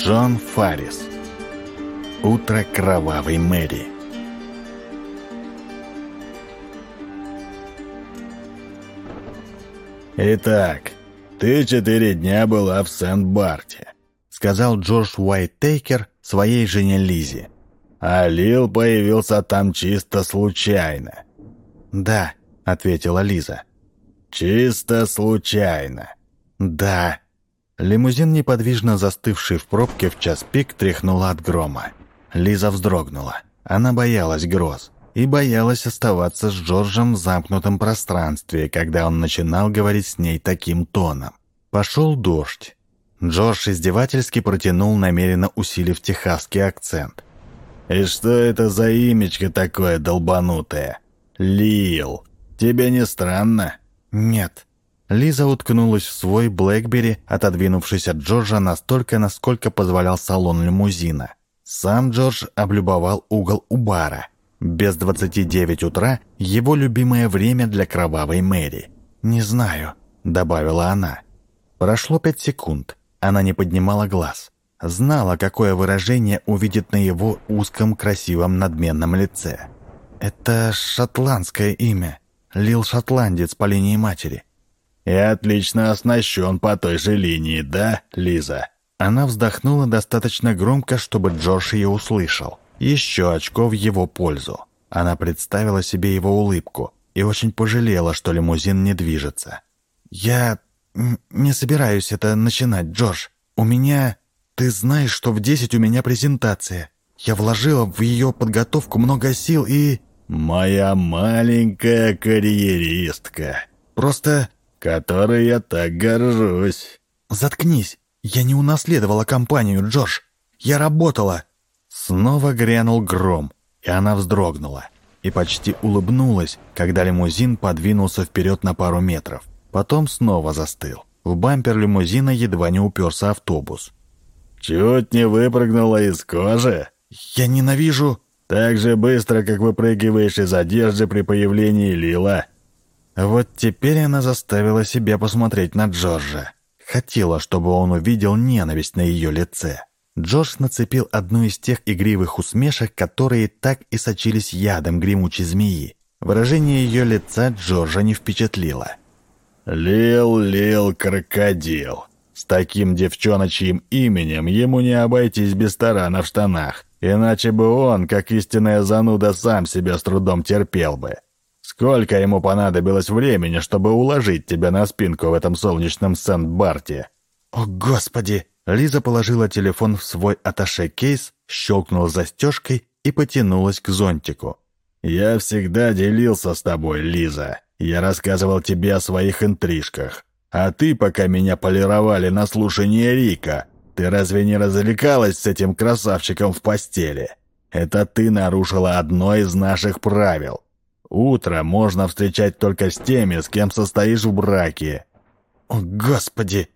Джон Фаррис. Утро кровавой Мэри. «Итак, ты 4 дня была в Сент-Барте», — сказал Джордж Уайттейкер своей жене Лизе. «А Лил появился там чисто случайно». «Да», — ответила Лиза. «Чисто случайно». «Да». Лимузин, неподвижно застывший в пробке в час пик, тряхнуло от грома. Лиза вздрогнула. Она боялась гроз и боялась оставаться с Джорджем в замкнутом пространстве, когда он начинал говорить с ней таким тоном. Пошел дождь. Джордж издевательски протянул, намеренно усилив техасский акцент. «И что это за имечко такое долбанутое? Лил. Тебе не странно?» «Нет». Лиза уткнулась в свой Блэкбери, отодвинувшись от Джорджа настолько, насколько позволял салон лимузина. Сам Джордж облюбовал угол у бара. Без 29 утра – его любимое время для кровавой Мэри. «Не знаю», – добавила она. Прошло 5 секунд. Она не поднимала глаз. Знала, какое выражение увидит на его узком, красивом, надменном лице. «Это шотландское имя. Лил шотландец по линии матери». «И отлично оснащен по той же линии, да, Лиза?» Она вздохнула достаточно громко, чтобы Джордж ее услышал. Еще очко в его пользу. Она представила себе его улыбку и очень пожалела, что лимузин не движется. «Я не собираюсь это начинать, Джордж. У меня... Ты знаешь, что в 10 у меня презентация. Я вложила в ее подготовку много сил и...» «Моя маленькая карьеристка. Просто... которой я так горжусь». «Заткнись. Я не унаследовала компанию, Джордж. Я работала». Снова грянул гром, и она вздрогнула и почти улыбнулась, когда лимузин подвинулся вперед на пару метров. Потом снова застыл. В бампер лимузина едва не уперся автобус. «Чуть не выпрыгнула из кожи?» «Я ненавижу...» «Так же быстро, как выпрыгиваешь из одежды при появлении Лила». Вот теперь она заставила себя посмотреть на Джорджа. Хотела, чтобы он увидел ненависть на ее лице. Джордж нацепил одну из тех игривых усмешек, которые так и сочились ядом гремучей змеи. Выражение ее лица Джорджа не впечатлило. «Лил крокодил. С таким девчоночьим именем ему не обойтись без тарана в штанах, иначе бы он, как истинная зануда, сам себя с трудом терпел бы. Сколько ему понадобилось времени, чтобы уложить тебя на спинку в этом солнечном Сент-Барте?» «О, Господи!» Лиза положила телефон в свой атташе-кейс, щелкнула застежкой и потянулась к зонтику. «Я всегда делился с тобой, Лиза. Я рассказывал тебе о своих интрижках. А ты, пока меня полировали на слушание Рика, ты разве не развлекалась с этим красавчиком в постели? Это ты нарушила одно из наших правил. Утро можно встречать только с теми, с кем состоишь в браке». «О, Господи!»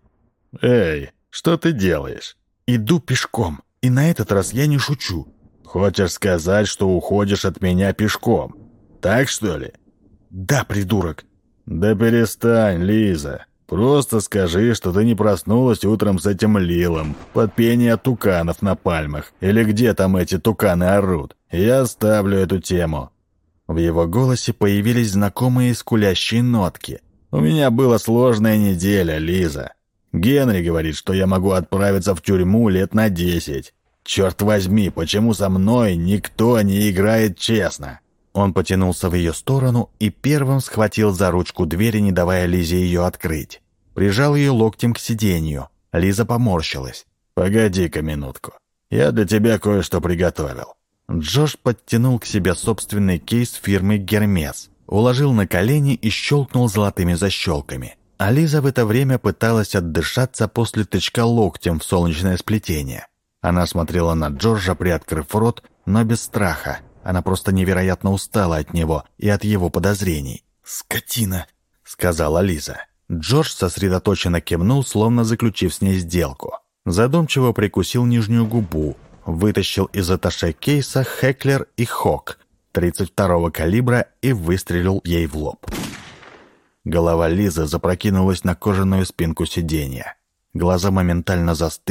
«Эй, что ты делаешь?» «Иду пешком, и на этот раз я не шучу». «Хочешь сказать, что уходишь от меня пешком? Так, что ли?» «Да, придурок». «Да перестань, Лиза. Просто скажи, что ты не проснулась утром с этим Лилом под пение туканов на пальмах, или где там эти туканы орут. Я оставлю эту тему». В его голосе появились знакомые скулящие нотки. «У меня была сложная неделя, Лиза. Генри говорит, что я могу отправиться в тюрьму лет на 10. Черт возьми, почему со мной никто не играет честно?» Он потянулся в ее сторону и первым схватил за ручку двери, не давая Лизе ее открыть. Прижал ее локтем к сиденью. Лиза поморщилась. «Погоди-ка минутку. Я для тебя кое-что приготовил». Джордж подтянул к себе собственный кейс фирмы «Гермес», уложил на колени и щелкнул золотыми защелками. А Лиза в это время пыталась отдышаться после тычка локтем в солнечное сплетение. Она смотрела на Джорджа, приоткрыв рот, но без страха. Она просто невероятно устала от него и от его подозрений. «Скотина», — сказала Лиза. Джордж сосредоточенно кивнул, словно заключив с ней сделку. Задумчиво прикусил нижнюю губу, вытащил из атташе кейса Heckler и Koch 32-го калибра и выстрелил ей в лоб. Голова Лизы запрокинулась на кожаную спинку сиденья. Глаза моментально застыли,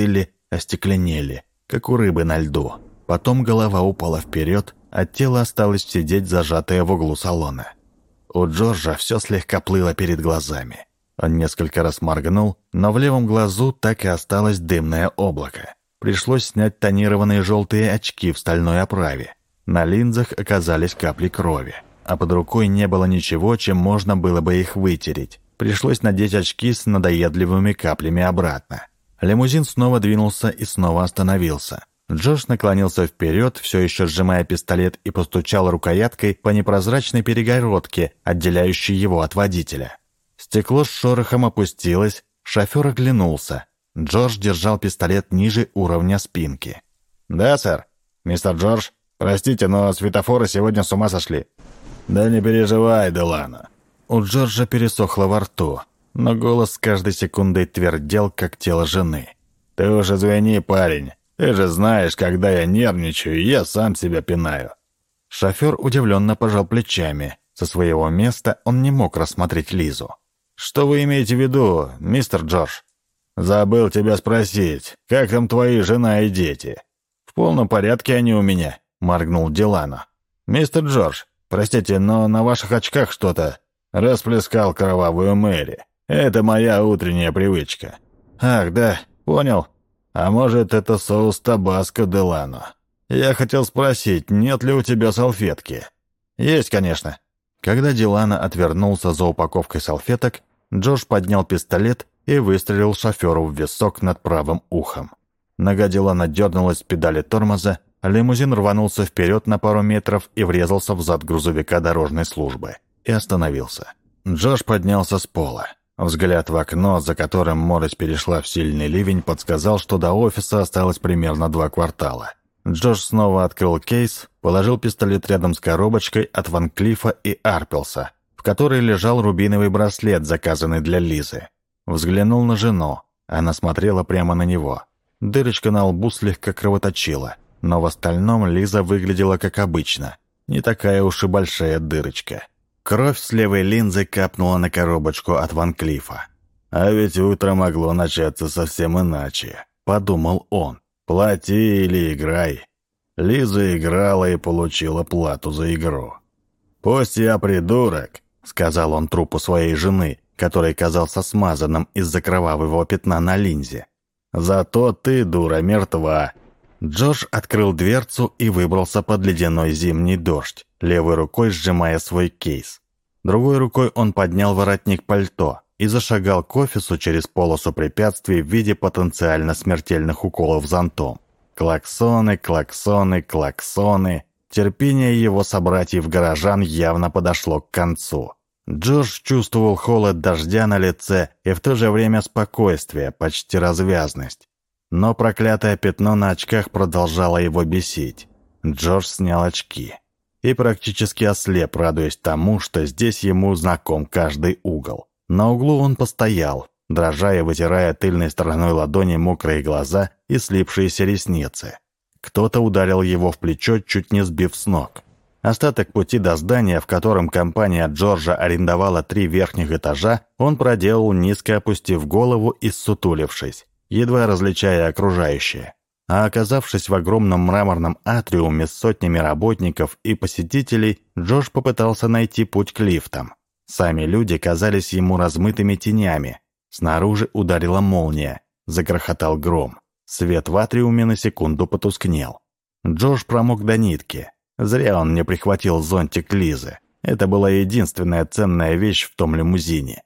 остекленели, как у рыбы на льду. Потом голова упала вперед, а тело осталось сидеть зажатое в углу салона. У Джорджа все слегка плыло перед глазами. Он несколько раз моргнул, но в левом глазу так и осталось дымное облако. Пришлось снять тонированные желтые очки в стальной оправе. На линзах оказались капли крови, а под рукой не было ничего, чем можно было бы их вытереть. Пришлось надеть очки с надоедливыми каплями обратно. Лимузин снова двинулся и снова остановился. Джордж наклонился вперед, все еще сжимая пистолет, и постучал рукояткой по непрозрачной перегородке, отделяющей его от водителя. Стекло с шорохом опустилось, шофер оглянулся. Джордж держал пистолет ниже уровня спинки. «Да, сэр. Мистер Джордж, простите, но светофоры сегодня с ума сошли». «Да не переживай, Делано». У Джорджа пересохло во рту, но голос с каждой секундой твердел, как тело жены. «Ты уж извини, парень. Ты же знаешь, когда я нервничаю, я сам себя пинаю». Шофер удивленно пожал плечами. Со своего места он не мог рассмотреть Лизу. «Что вы имеете в виду, мистер Джордж?» «Забыл тебя спросить, как там твои жена и дети?» «В полном порядке они у меня», — моргнул Делано. «Мистер Джордж, простите, но на ваших очках что-то...» «Расплескал кровавую Мэри. Это моя утренняя привычка». «Ах, да, понял. А может, это соус табаско, Делано? Я хотел спросить, нет ли у тебя салфетки?» «Есть, конечно». Когда Делано отвернулся за упаковкой салфеток, Джордж поднял пистолет и выстрелил шоферу в висок над правым ухом. Нога Делано дернулась с педали тормоза, лимузин рванулся вперед на пару метров и врезался в зад грузовика дорожной службы. И остановился. Джордж поднялся с пола. Взгляд в окно, за которым морось перешла в сильный ливень, подсказал, что до офиса осталось примерно 2 квартала. Джордж снова открыл кейс, положил пистолет рядом с коробочкой от Ван Клифа и Арпелса, в которой лежал рубиновый браслет, заказанный для Лизы. Взглянул на жену. Она смотрела прямо на него. Дырочка на лбу слегка кровоточила, но в остальном Лиза выглядела как обычно. Не такая уж и большая дырочка. Кровь с левой линзы капнула на коробочку от Ван Клифа. «А ведь утро могло начаться совсем иначе», — подумал он. «Плати или играй». Лиза играла и получила плату за игру. «Пусть я придурок», — сказал он трупу своей жены, который казался смазанным из-за кровавого пятна на линзе. «Зато ты, дура, мертва». Джордж открыл дверцу и выбрался под ледяной зимний дождь, левой рукой сжимая свой кейс. Другой рукой он поднял воротник пальто и зашагал к офису через полосу препятствий в виде потенциально смертельных уколов зонтом. Клаксоны, клаксоны, клаксоны. Терпение его собратьев-горожан явно подошло к концу. Джордж чувствовал холод дождя на лице и в то же время спокойствие, почти развязность. Но проклятое пятно на очках продолжало его бесить. Джордж снял очки и практически ослеп, радуясь тому, что здесь ему знаком каждый угол. На углу он постоял, дрожа и вытирая тыльной стороной ладони мокрые глаза и слипшиеся ресницы. Кто-то ударил его в плечо, чуть не сбив с ног. Остаток пути до здания, в котором компания Джорджа арендовала 3 верхних этажа, он проделал, низко опустив голову и ссутулившись, едва различая окружающее. А оказавшись в огромном мраморном атриуме с сотнями работников и посетителей, Джордж попытался найти путь к лифтам. Сами люди казались ему размытыми тенями. Снаружи ударила молния, загрохотал гром. Свет в атриуме на секунду потускнел. Джордж промок до нитки. Зря он не прихватил зонтик Лизы. Это была единственная ценная вещь в том лимузине.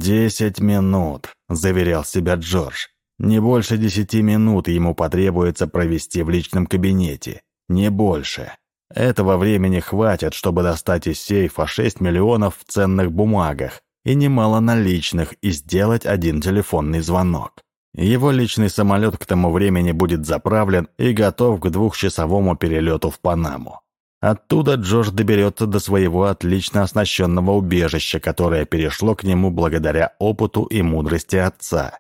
10 минут», — заверял себя Джордж. «Не больше 10 минут ему потребуется провести в личном кабинете. Не больше. Этого времени хватит, чтобы достать из сейфа 6 миллионов в ценных бумагах и немало наличных и сделать 1 телефонный звонок. Его личный самолет к тому времени будет заправлен и готов к 2-часовому перелету в Панаму. Оттуда Джордж доберется до своего отлично оснащенного убежища, которое перешло к нему благодаря опыту и мудрости отца.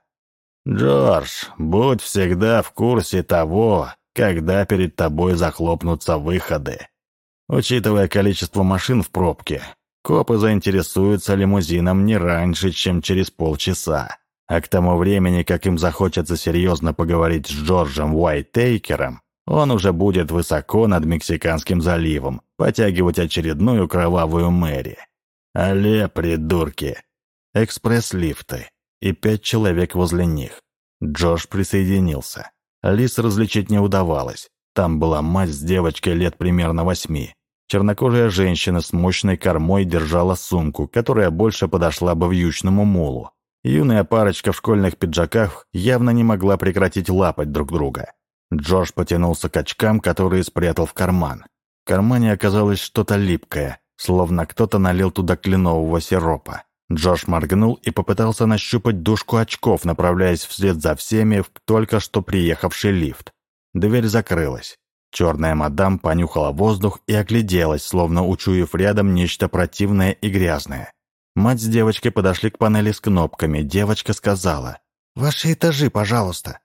Джордж, будь всегда в курсе того, когда перед тобой захлопнутся выходы. Учитывая количество машин в пробке, копы заинтересуются лимузином не раньше, чем через полчаса. А к тому времени, как им захочется серьезно поговорить с Джорджем Уайтейкером, он уже будет высоко над Мексиканским заливом, потягивать очередную кровавую Мэри. Але, придурки! Экспресс-лифты. И 5 человек возле них. Джош присоединился. Лиз различить не удавалось. Там была мать с девочкой лет примерно 8. Чернокожая женщина с мощной кормой держала сумку, которая больше подошла бы вьючному мулу. Юная парочка в школьных пиджаках явно не могла прекратить лапать друг друга. Джош потянулся к очкам, которые спрятал в карман. В кармане оказалось что-то липкое, словно кто-то налил туда кленового сиропа. Джош моргнул и попытался нащупать дужку очков, направляясь вслед за всеми в только что приехавший лифт. Дверь закрылась. Черная мадам понюхала воздух и огляделась, словно учуяв рядом нечто противное и грязное. Мать с девочкой подошли к панели с кнопками. Девочка сказала: «Ваши этажи, пожалуйста».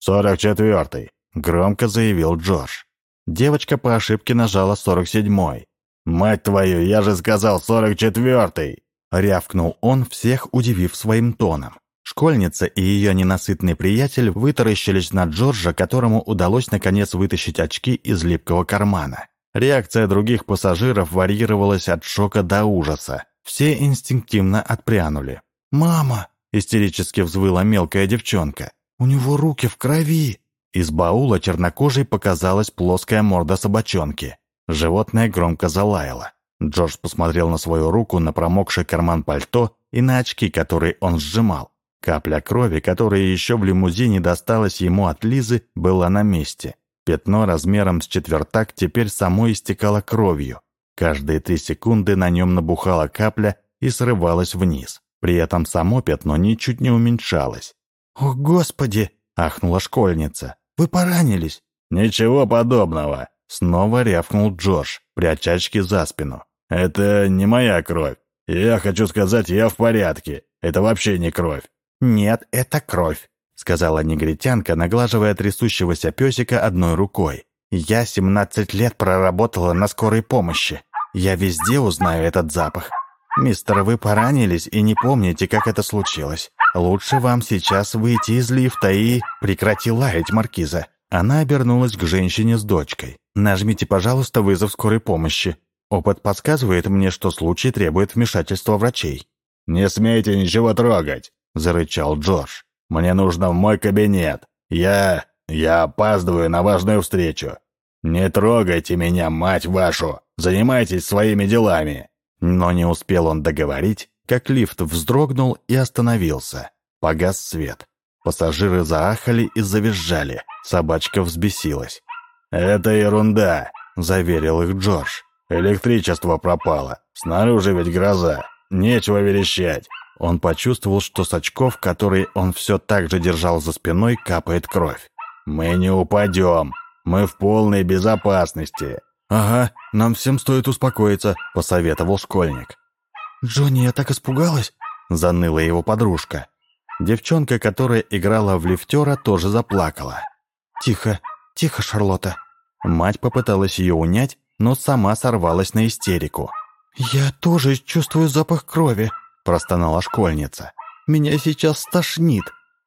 44-й, громко заявил Джош. Девочка по ошибке нажала 47-й. «Мать твою, я же сказал 44-й!» Рявкнул он, всех удивив своим тоном. Школьница и ее ненасытный приятель вытаращились на Джорджа, которому удалось наконец вытащить очки из липкого кармана. Реакция других пассажиров варьировалась от шока до ужаса. Все инстинктивно отпрянули. «Мама!» – истерически взвыла мелкая девчонка. «У него руки в крови!» Из баула чернокожей показалась плоская морда собачонки. Животное громко залаяло. Джордж посмотрел на свою руку, на промокший карман пальто и на очки, которые он сжимал. Капля крови, которая еще в лимузине досталась ему от Лизы, была на месте. Пятно размером с четвертак теперь само истекало кровью. Каждые 3 секунды на нем набухала капля и срывалась вниз. При этом само пятно ничуть не уменьшалось. «О, Господи!» – ахнула школьница. «Вы поранились?» «Ничего подобного!» – снова рявкнул Джордж, пряча очки за спину. «Это не моя кровь. Я хочу сказать, я в порядке. Это вообще не кровь». «Нет, это кровь», — сказала негритянка, наглаживая трясущегося песика одной рукой. «Я 17 лет проработала на скорой помощи. Я везде узнаю этот запах. Мистер, вы поранились и не помните, как это случилось. Лучше вам сейчас выйти из лифта и...» «Прекрати лаять, Маркиза». Она обернулась к женщине с дочкой. «Нажмите, пожалуйста, вызов скорой помощи. Опыт подсказывает мне, что случай требует вмешательства врачей». «Не смейте ничего трогать», — зарычал Джордж. «Мне нужно в мой кабинет. Я опаздываю на важную встречу. Не трогайте меня, мать вашу! Занимайтесь своими делами!» Но не успел он договорить, как лифт вздрогнул и остановился. Погас свет. Пассажиры заахали и завизжали. Собачка взбесилась. «Это ерунда», — заверил их Джордж. «Электричество пропало. Снаружи ведь гроза. Нечего верещать». Он почувствовал, что с очков, которые он все так же держал за спиной, капает кровь. «Мы не упадем. Мы в полной безопасности». «Ага, нам всем стоит успокоиться», — посоветовал школьник. «Джонни, я так испугалась», — заныла его подружка. Девчонка, которая играла в лифтера, тоже заплакала. «Тихо, тихо, Шарлотта». Мать попыталась ее унять, но сама сорвалась на истерику. «Я тоже чувствую запах крови», — простонала школьница. «Меня сейчас стошнит».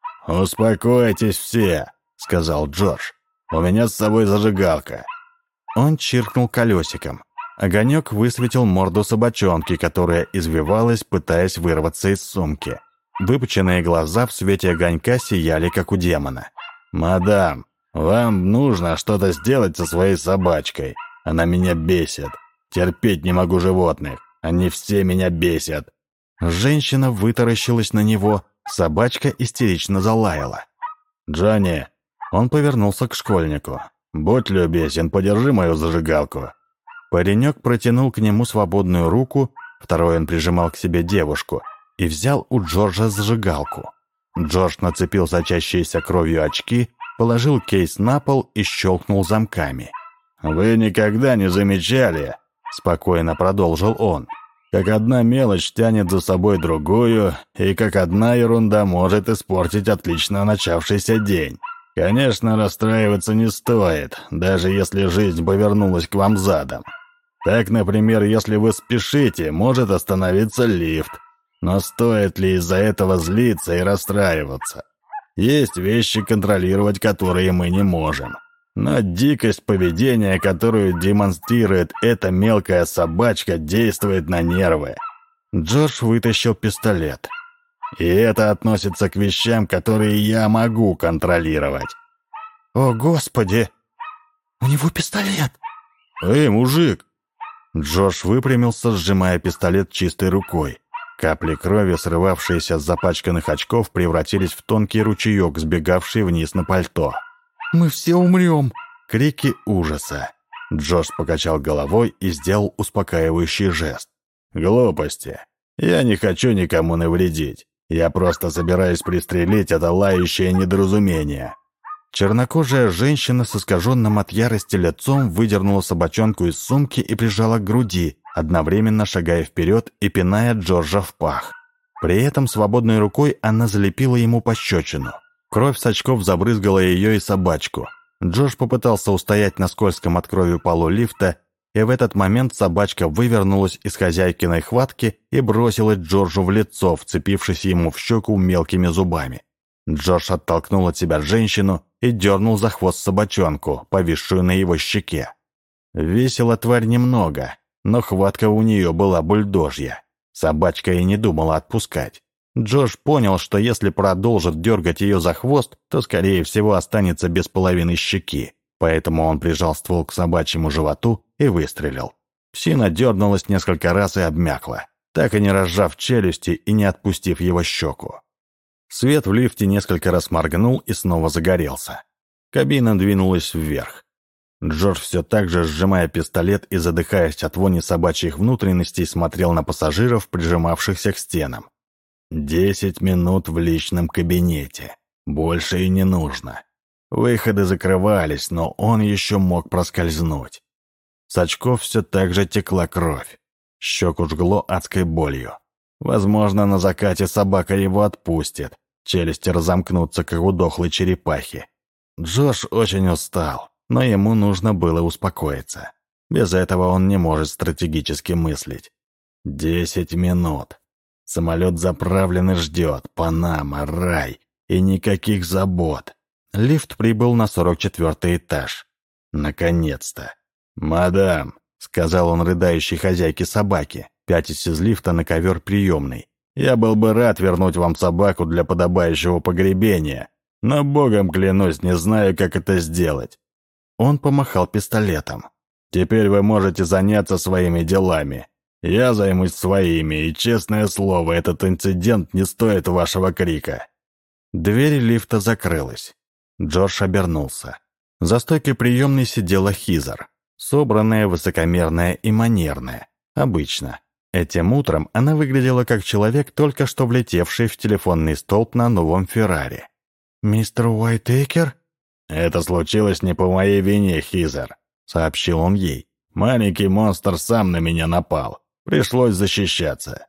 «Успокойтесь все», — сказал Джордж. «У меня с собой зажигалка». Он чиркнул колесиком. Огонек высветил морду собачонки, которая извивалась, пытаясь вырваться из сумки. Выпученные глаза в свете огонька сияли, как у демона. «Мадам, вам нужно что-то сделать со своей собачкой. Она меня бесит. Терпеть не могу животных. Они все меня бесят». Женщина вытаращилась на него. Собачка истерично залаяла. «Джонни!» Он повернулся к школьнику. «Будь любезен, подержи мою зажигалку». Паренек протянул к нему свободную руку, второй он прижимал к себе девушку, и взял у Джорджа зажигалку. Джордж нацепил сочащиеся кровью очки, положил кейс на пол и щелкнул замками. «Вы никогда не замечали?» – спокойно продолжил он. «Как одна мелочь тянет за собой другую, и как одна ерунда может испортить отлично начавшийся день. Конечно, расстраиваться не стоит, даже если жизнь повернулась к вам задом. Так, например, если вы спешите, может остановиться лифт. Но стоит ли из-за этого злиться и расстраиваться? Есть вещи, контролировать которые мы не можем. Но дикость поведения, которую демонстрирует эта мелкая собачка, действует на нервы. Джордж вытащил пистолет. И это относится к вещам, которые я могу контролировать. «О, Господи! У него пистолет!» «Эй, мужик!» Джордж выпрямился, сжимая пистолет чистой рукой. Капли крови, срывавшиеся с запачканных очков, превратились в тонкий ручеек, сбегавший вниз на пальто. «Мы все умрем!» Крики ужаса. Джордж покачал головой и сделал успокаивающий жест. «Глупости. Я не хочу никому навредить. Я просто собираюсь пристрелить это лающее недоразумение». Чернокожая женщина с искаженным от ярости лицом выдернула собачонку из сумки и прижала к груди, одновременно шагая вперед и пиная Джорджа в пах. При этом свободной рукой она залепила ему пощечину. Кровь с очков забрызгала ее и собачку. Джордж попытался устоять на скользком от крови полу лифта, и в этот момент собачка вывернулась из хозяйкиной хватки и бросилась Джорджу в лицо, вцепившись ему в щеку мелкими зубами. Джордж оттолкнул от себя женщину и дернул за хвост собачонку, повисшую на его щеке. Весила тварь немного, но хватка у нее была бульдожья. Собачка и не думала отпускать. Джордж понял, что если продолжит дергать ее за хвост, то, скорее всего, останется без половины щеки. Поэтому он прижал ствол к собачьему животу и выстрелил. Псина дернулась несколько раз и обмякла, так и не разжав челюсти и не отпустив его щеку. Свет в лифте несколько раз моргнул и снова загорелся. Кабина двинулась вверх. Джордж, все так же сжимая пистолет и задыхаясь от вони собачьих внутренностей, смотрел на пассажиров, прижимавшихся к стенам. 10 минут в личном кабинете. Больше и не нужно. Выходы закрывались, но он еще мог проскользнуть. С очков все так же текла кровь. Щеку жгло адской болью. Возможно, на закате собака его отпустит. Челюсти разомкнутся, как у дохлой черепахи. Джордж очень устал, но ему нужно было успокоиться. Без этого он не может стратегически мыслить. 10 минут. Самолет заправлен и ждет. Панама, рай. И никаких забот. Лифт прибыл на 44-й этаж. Наконец-то. «Мадам», — сказал он рыдающей хозяйке собаки, пятясь из лифта на ковер приемный, «я был бы рад вернуть вам собаку для подобающего погребения, но, богом клянусь, не знаю, как это сделать». Он помахал пистолетом. «Теперь вы можете заняться своими делами. Я займусь своими, и, честное слово, этот инцидент не стоит вашего крика». Дверь лифта закрылась. Джордж обернулся. За стойкой приемной сидела Хизер, собранная, высокомерная и манерная. Обычно. Этим утром она выглядела как человек, только что влетевший в телефонный столб на новом Феррари. «Мистер Уайтейкер?» «Это случилось не по моей вине, Хизер», — сообщил он ей. «Маленький монстр сам на меня напал. Пришлось защищаться».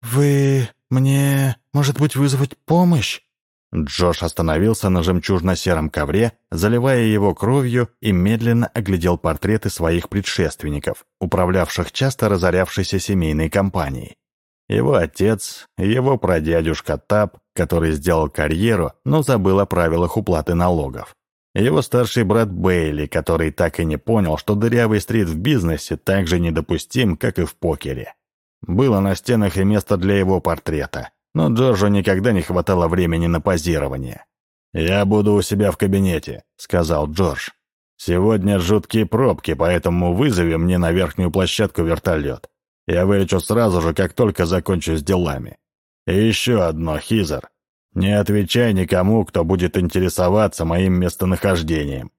«Вы мне, может быть, вызвать помощь?» Джош остановился на жемчужно-сером ковре, заливая его кровью, и медленно оглядел портреты своих предшественников, управлявших часто разорявшейся семейной компанией. Его отец, его прадядюшка Тап, который сделал карьеру, но забыл о правилах уплаты налогов. Его старший брат Бейли, который так и не понял, что дырявый стрит в бизнесе так же недопустим, как и в покере. Было на стенах и место для его портрета. Но Джорджу никогда не хватало времени на позирование. «Я буду у себя в кабинете», — сказал Джордж. «Сегодня жуткие пробки, поэтому вызови мне на верхнюю площадку вертолет. Я вылечу сразу же, как только закончу с делами. И еще одно, Хизер. Не отвечай никому, кто будет интересоваться моим местонахождением».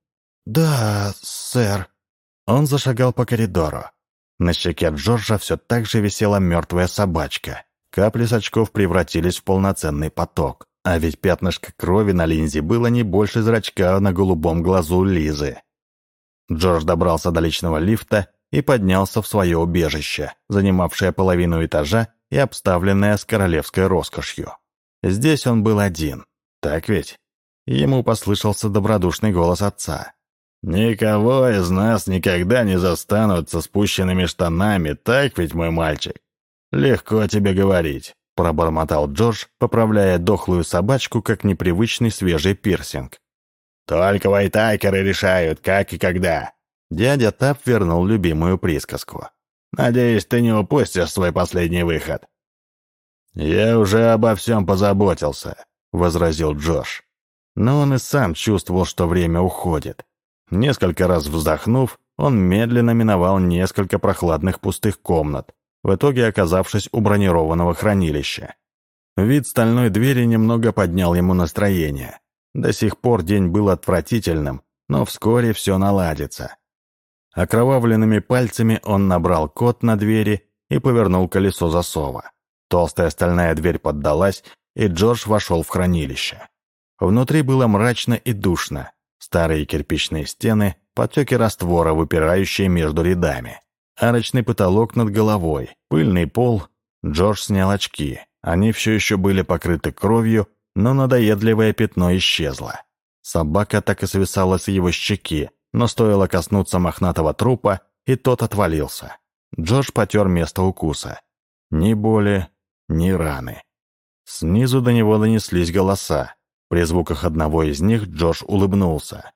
«Да, сэр». Он зашагал по коридору. На щеке Джорджа все так же висела мертвая собачка. Капли с очков превратились в полноценный поток. А ведь пятнышко крови на линзе было не больше зрачка на голубом глазу Лизы. Джордж добрался до личного лифта и поднялся в свое убежище, занимавшее половину этажа и обставленное с королевской роскошью. Здесь он был один. Так ведь? Ему послышался добродушный голос отца. «Никого из нас никогда не застанут со спущенными штанами, так ведь, мой мальчик? Легко тебе говорить. пробормотал Джордж, поправляя дохлую собачку, как непривычный свежий пирсинг. «Только Уайтейкеры решают, как и когда». Дядя Тап вернул любимую присказку. «Надеюсь, ты не упустишь свой последний выход». «Я уже обо всем позаботился», — возразил Джош. Но он и сам чувствовал, что время уходит. Несколько раз вздохнув, он медленно миновал несколько прохладных пустых комнат, в итоге оказавшись у бронированного хранилища. Вид стальной двери немного поднял ему настроение. До сих пор день был отвратительным, но вскоре все наладится. Окровавленными пальцами он набрал код на двери и повернул колесо засова. Толстая стальная дверь поддалась, и Джордж вошел в хранилище. Внутри было мрачно и душно. Старые кирпичные стены, потеки раствора, выпирающие между рядами. Арочный потолок над головой, пыльный пол. Джордж снял очки. Они все еще были покрыты кровью, но надоедливое пятно исчезло. Собака так и свисала с его щеки, но стоило коснуться мохнатого трупа, и тот отвалился. Джордж потер место укуса. Ни боли, ни раны. Снизу до него донеслись голоса. При звуках одного из них Джордж улыбнулся.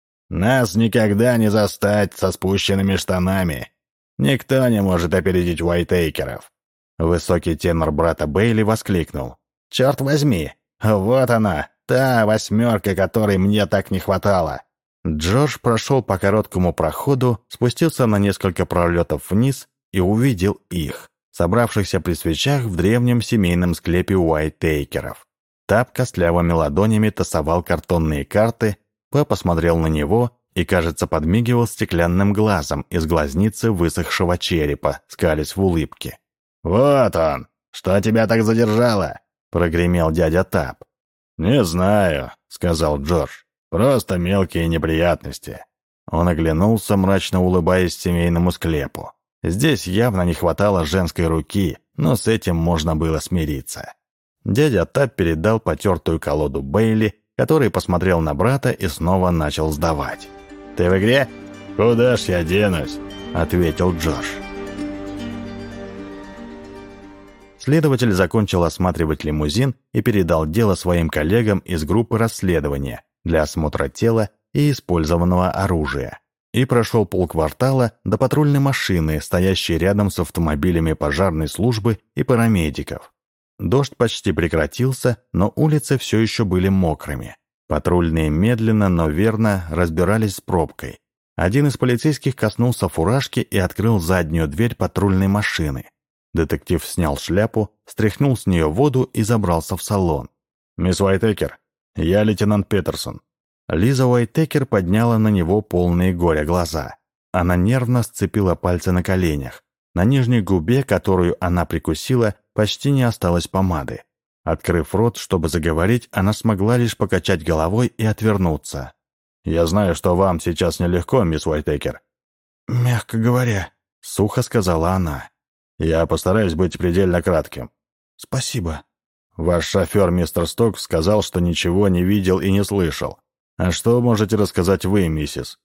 «Нас никогда не застать со спущенными штанами. Никто не может опередить Уайтейкеров». Высокий тенор брата Бейли воскликнул. «Черт возьми! Вот она, та восьмерка, которой мне так не хватало». Джордж прошел по короткому проходу, спустился на несколько пролетов вниз и увидел их, собравшихся при свечах в древнем семейном склепе Уайтейкеров. Тап костлявыми ладонями тасовал картонные карты, папа смотрел на него и, кажется, подмигивал стеклянным глазом из глазницы высохшего черепа, скалясь в улыбке. «Вот он! Что тебя так задержало?» — прогремел дядя Тап. «Не знаю», — сказал Джордж. «Просто мелкие неприятности». Он оглянулся, мрачно улыбаясь семейному склепу. Здесь явно не хватало женской руки, но с этим можно было смириться. Дядя Тап передал потертую колоду Бейли, который посмотрел на брата и снова начал сдавать. «Ты в игре?» «Куда ж я денусь?» — ответил Джош. Следователь закончил осматривать лимузин и передал дело своим коллегам из группы расследования для осмотра тела и использованного оружия. И прошел полквартала до патрульной машины, стоящей рядом с автомобилями пожарной службы и парамедиков. Дождь почти прекратился, но улицы все еще были мокрыми. Патрульные медленно, но верно разбирались с пробкой. Один из полицейских коснулся фуражки и открыл заднюю дверь патрульной машины. Детектив снял шляпу, стряхнул с нее воду и забрался в салон. «Мисс Уайтейкер, я лейтенант Петерсон». Лиза Уайтейкер подняла на него полные горя глаза. Она нервно сцепила пальцы на коленях. На нижней губе, которую она прикусила, почти не осталось помады. Открыв рот, чтобы заговорить, она смогла лишь покачать головой и отвернуться. «Я знаю, что вам сейчас нелегко, мисс Уайтейкер». «Мягко говоря», — сухо сказала она. «Я постараюсь быть предельно кратким». «Спасибо». «Ваш шофер, мистер Стокс, сказал, что ничего не видел и не слышал. А что можете рассказать вы, миссис?»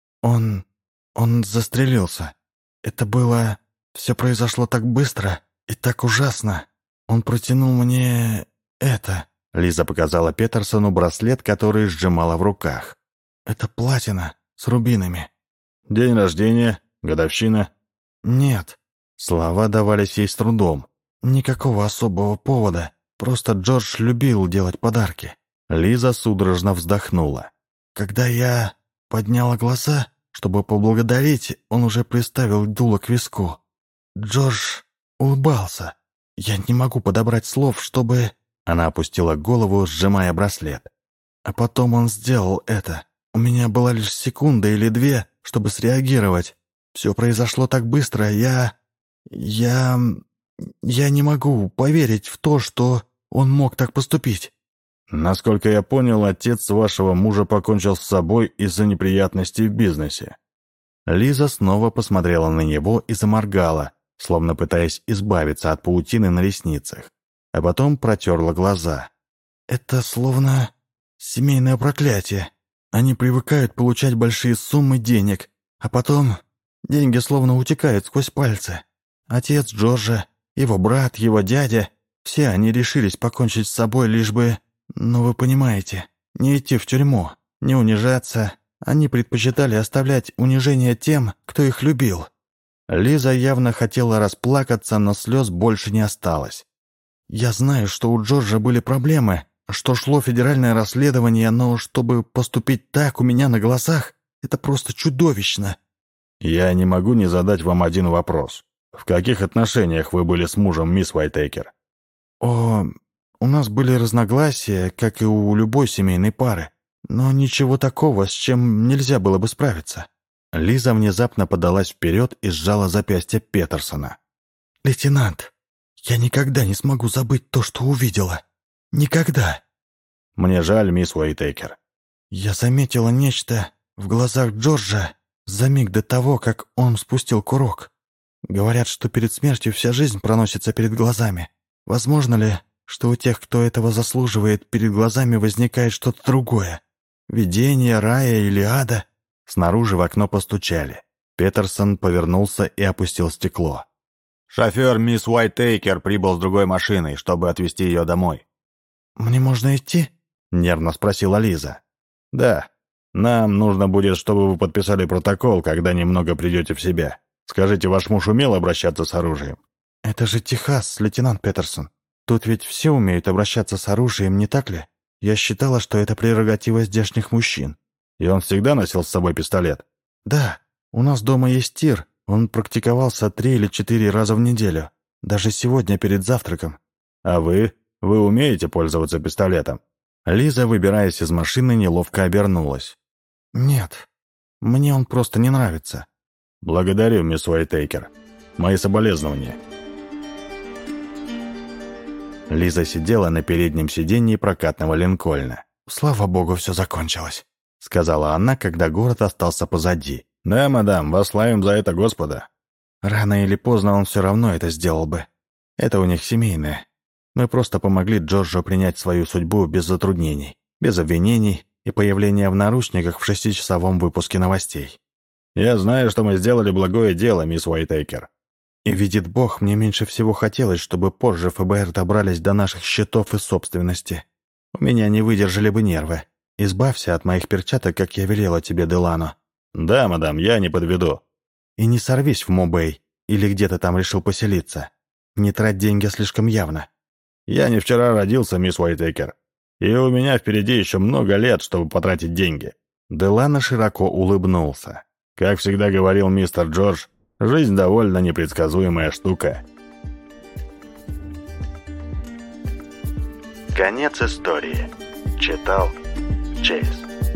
Он застрелился. Это было... Все произошло так быстро и так ужасно. Он протянул мне... это...» Лиза показала Петерсону браслет, который сжимала в руках. «Это платина с рубинами». «День рождения? Годовщина?» «Нет». Слова давались ей с трудом. «Никакого особого повода. Просто Джордж любил делать подарки». Лиза судорожно вздохнула. «Когда я подняла глаза, чтобы поблагодарить, он уже приставил дуло к виску. Джордж улыбался. Я не могу подобрать слов, чтобы...» Она опустила голову, сжимая браслет. «А потом он сделал это. У меня была лишь секунда или две, чтобы среагировать. Все произошло так быстро, я не могу поверить в то, что он мог так поступить». «Насколько я понял, отец вашего мужа покончил с собой из-за неприятностей в бизнесе». Лиза снова посмотрела на него и заморгала, словно пытаясь избавиться от паутины на ресницах, а потом протерла глаза. «Это словно семейное проклятие. Они привыкают получать большие суммы денег, а потом деньги словно утекают сквозь пальцы. Отец Джорджа, его брат, его дядя Все они решились покончить с собой, лишь бы, ну вы понимаете, не идти в тюрьму, не унижаться. Они предпочитали оставлять унижение тем, кто их любил». Лиза явно хотела расплакаться, но слез больше не осталось. «Я знаю, что у Джорджа были проблемы, что шло федеральное расследование, но чтобы поступить так у меня на глазах, это просто чудовищно». «Я не могу не задать вам один вопрос. В каких отношениях вы были с мужем, мисс Уайтейкер?» «О, у нас были разногласия, как и у любой семейной пары, но ничего такого, с чем нельзя было бы справиться». Лиза внезапно подалась вперед и сжала запястье Петерсона. «Лейтенант, я никогда не смогу забыть то, что увидела. Никогда!» «Мне жаль, мисс Уайтейкер». «Я заметила нечто в глазах Джорджа за миг до того, как он спустил курок. Говорят, что перед смертью вся жизнь проносится перед глазами. Возможно ли, что у тех, кто этого заслуживает, перед глазами возникает что-то другое? Видение рая или ада?» Снаружи в окно постучали. Петерсон повернулся и опустил стекло. «Шофер мисс Уайтейкер прибыл с другой машиной, чтобы отвезти ее домой». «Мне можно идти?» — нервно спросила Лиза. «Да. Нам нужно будет, чтобы вы подписали протокол, когда немного придете в себя. Скажите, ваш муж умел обращаться с оружием?» «Это же Техас, лейтенант Петерсон. Тут ведь все умеют обращаться с оружием, не так ли? Я считала, что это прерогатива здешних мужчин». «И он всегда носил с собой пистолет?» «Да. У нас дома есть тир. Он практиковался 3 или 4 раза в неделю. Даже сегодня перед завтраком». «А вы? Вы умеете пользоваться пистолетом?» Лиза, выбираясь из машины, неловко обернулась. «Нет. Мне он просто не нравится». «Благодарю, мисс Уайтейкер. Мои соболезнования». Лиза сидела на переднем сиденье прокатного Линкольна. «Слава богу, все закончилось», — сказала она, когда город остался позади. «Да, мадам, вас славим за это Господа». «Рано или поздно он все равно это сделал бы. Это у них семейное. Мы просто помогли Джорджу принять свою судьбу без затруднений, без обвинений и появления в наручниках в 6-часовом выпуске новостей». «Я знаю, что мы сделали благое дело, мисс Уайтейкер». «И видит Бог, мне меньше всего хотелось, чтобы позже ФБР добрались до наших счетов и собственности. У меня не выдержали бы нервы. Избавься от моих перчаток, как я велела тебе, Делано». «Да, мадам, я не подведу». «И не сорвись в Мобей, или где ты там решил поселиться. Не трать деньги слишком явно». «Я не вчера родился, мисс Уайтейкер, и у меня впереди еще много лет, чтобы потратить деньги». Делано широко улыбнулся. «Как всегда говорил мистер Джордж, жизнь довольно непредсказуемая штука». Конец истории. Читал Чейз.